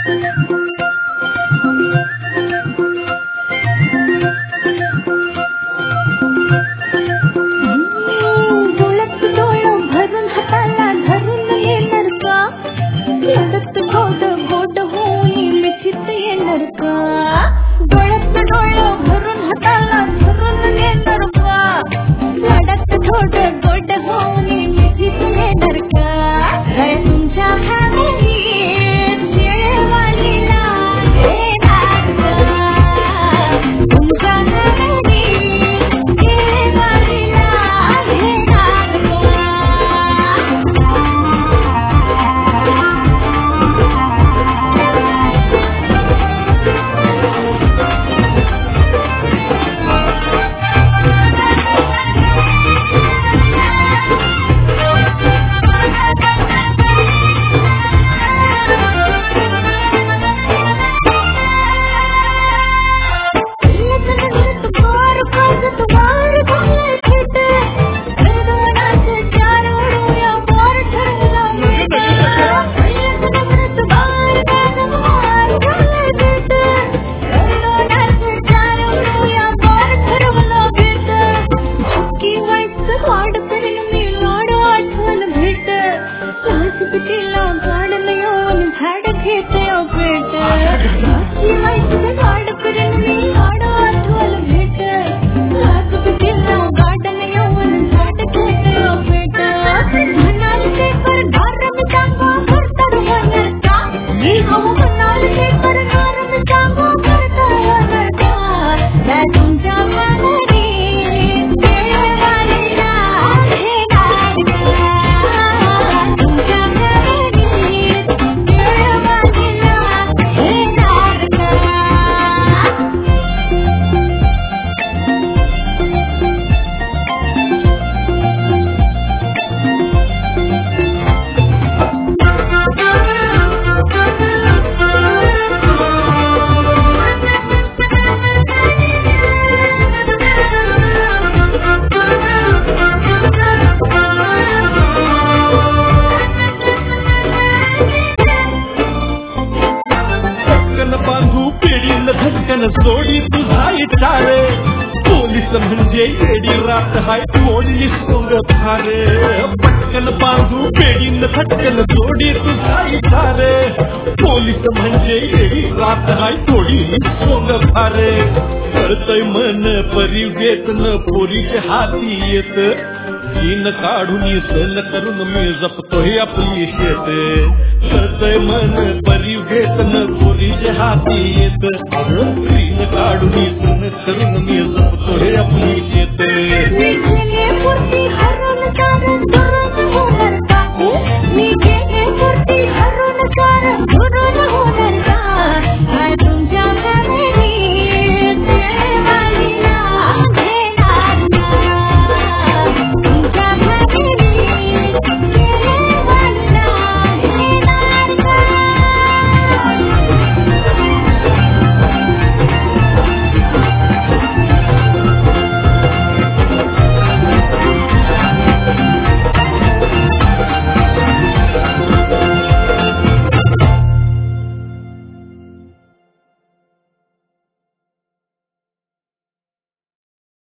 जोडी तुझा इटारे पोलीस म्हणजे येडी रात हाय मोडली सोंग फारे पटकन बांधू पेडीन खटकन जोडी तुझा इटारे पोलीस म्हणजे येडी रात हाय मोडली सोंग फारे करतय मन परिवेत न पोरीचे हाती येत जीन काढून सण करून मी जपतोय आपली शेत करतय मन परिवेत न पोरीचे हाती येत जीन काढून सण करून मी जपतोय आपली शेत